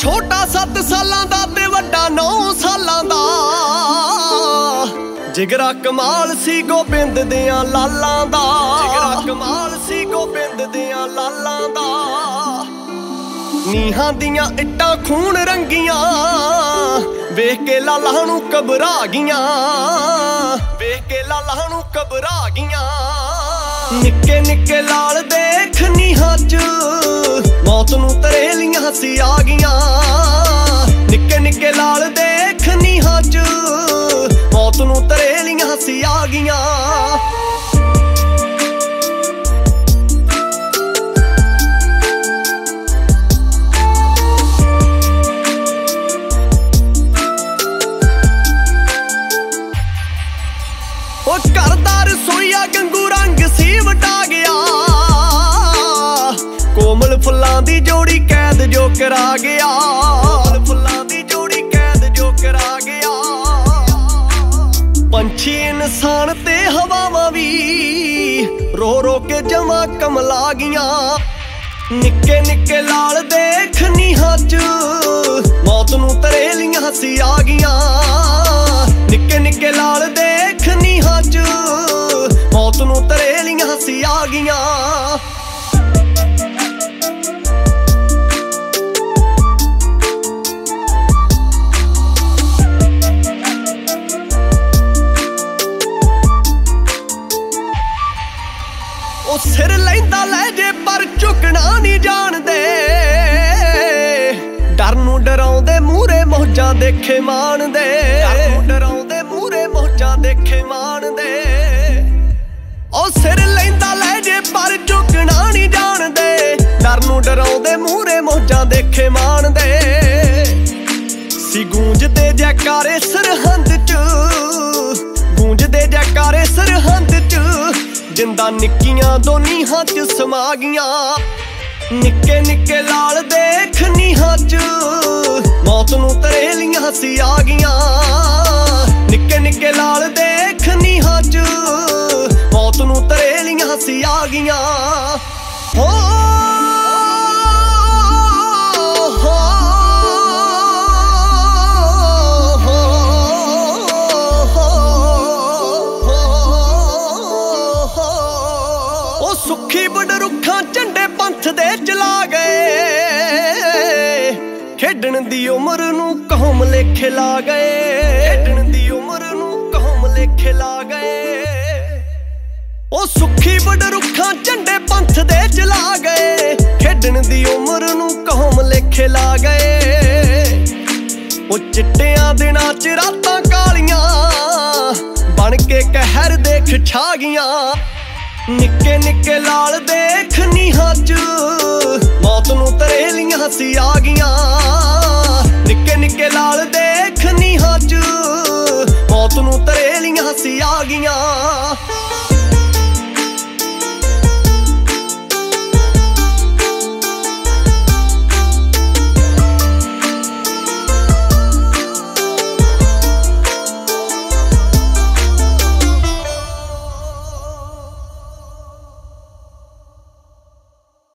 छोटा 7 सालां दा ते वड्डा 9 सालां दा। जिगरा कमाल सी गोबिंद दियां लालां दा, जिगरा कमाल सी गोबिंद दियां लालां दा। नीहां दियां इट्टां खून रंगियां, वेख के लालां नूं घबरा गियां, वेख के लालां नूं घबरा गियां। निक्के निक्के लाल देख नीहां च मौत नूं तरेलियां सी आ गियां। निक्के निक्के लाल देख नीहां च मौत नूं तरेलियां सी आ गियां। करदा रसोईया गंगू रंग सी वटा गया, कोमल फुल्लां दी जोड़ी कैद जो करा गया, कोमल फुल्लां दी जोड़ी कैद जो करा गया। पंछी इंसान ते हवावां भी रो रो के जमा कमला गियां। निक्के निक्के लाल देख नीहां च मौत नूं तरेलियां सी आ गियां। निक्के निक्के लाल देख नीहां च मौत नूं तरेलियां सी आ गियां। ओ सिर लैंदा लै जे पर झुकना नहीं जाणदे, डर नूं डराउंदे मूहरे मौजां देखे माणदे, डर नूं डराउंदे मूहरे मौजां देखे माणदे। ओ सिर लैंदा लै जे पर झुकना नहीं जाणदे, डर नूं डराउंदे मूहरे मौजां देखे माणदे। सी गूंजदे जैकारे सरहंद च, गूंजदे जैकारे सरहंद च। जिंदा निक्कियां दो नीहां च समा गियां। निक्के निक्के लाल देख नीहां च मौत नूं तरेलियां सी आ गियां। निक्के निक्के लाल देख नीहां च मौत नूं तरेलियां सी आ गियां। हो सुखी बड़ रुखां झंडे पंथ दे चला गए, खेडण दी उमर नूं कौम लेखे ला गए, खेडण दी उमर नूं कौम लेखे ला गए। ओ सुखी बड़ रुखां झंडे पंथ दे चला गए, खेडण दी उमर नूं कौम लेखे ला गए। ओ चिट्टियां दिनां च रातां कालियां, बन के कहर देख छा गियां। निक्के निक्के लाल देख नीहां च मौत नूं तरेलियां सी आ गियां। निक्के निक्के लाल देख नीहां च मौत नूं तरेलियां सी आ गियां।